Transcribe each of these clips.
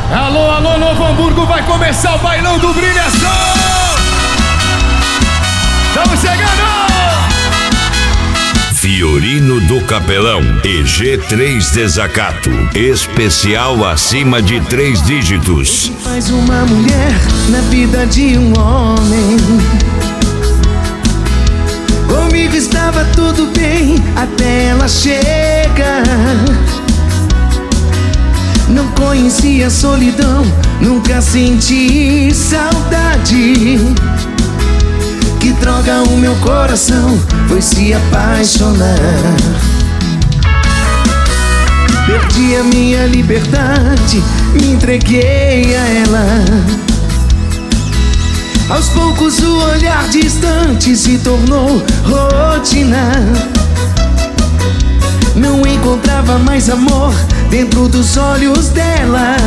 Alô, alô, Novo Hamburgo, vai começar o bailão do Brilhação. Estamos chegando! Fiorino do Capelão e G3 Desacato, especial acima de 3 dígitos. Faz uma mulher na vida de um homem. Comigo estava tudo bem até ela chega. Não conhecia solidão, nunca senti saudade. Que droga, o meu coração foi se apaixonar. Perdi a minha liberdade, me entreguei a ela. Aos poucos o olhar distante se tornou rotina. Não encontrava mais amor dentro dos olhos dela.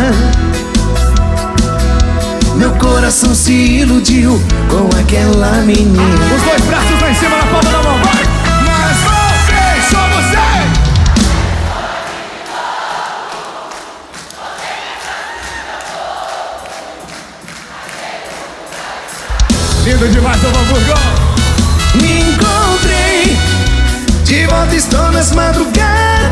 Meu coração se iludiu com aquela menina. Os dois braços lá em cima, na palma da mão, vai! Mas voltei, só você! Lindo demais, Novo Hamburgo! Me encontrei, de volta estou nas madrugadas,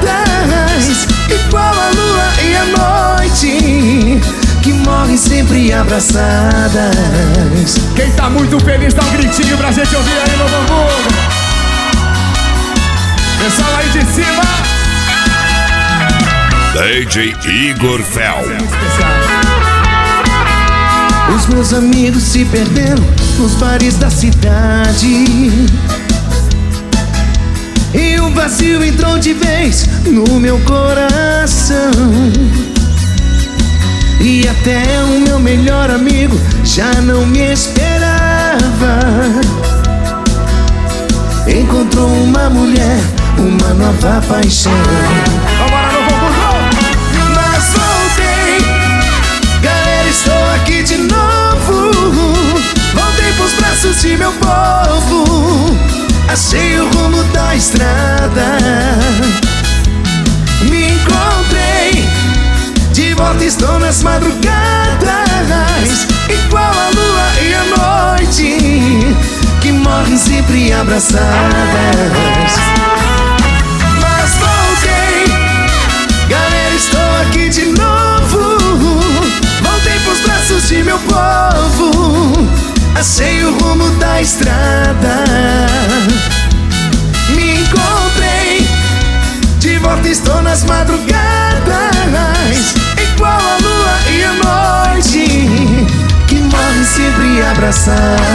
igual a lua e a noite, que morrem sempre abraçadas. Quem tá muito feliz dá um gritinho pra gente ouvir aí, Novo Hamburgo. Pessoal aí de cima. DJ Igor Fel. Os meus amigos se perderam nos bares da cidade, e o vazio entrou de vez no meu coração. E até o meu melhor amigo já não me esperava. Encontrou uma mulher, uma nova paixão. Vambora, Novo Hamburgo! Mas voltei, galera, estou aqui de novo. Voltei pros braços de meu povo. Achei o rumo da estrada. Me encontrei, de volta estou nas madrugadas, igual a lua e a noite, que morrem sempre abraçadas. Mas voltei, galera, estou aqui de novo. Voltei pros braços de meu povo. Achei o rumo da estrada. Me encontrei, de volta estou nas madrugadas, igual a lua e a noite, que morrem sempre abraçadas.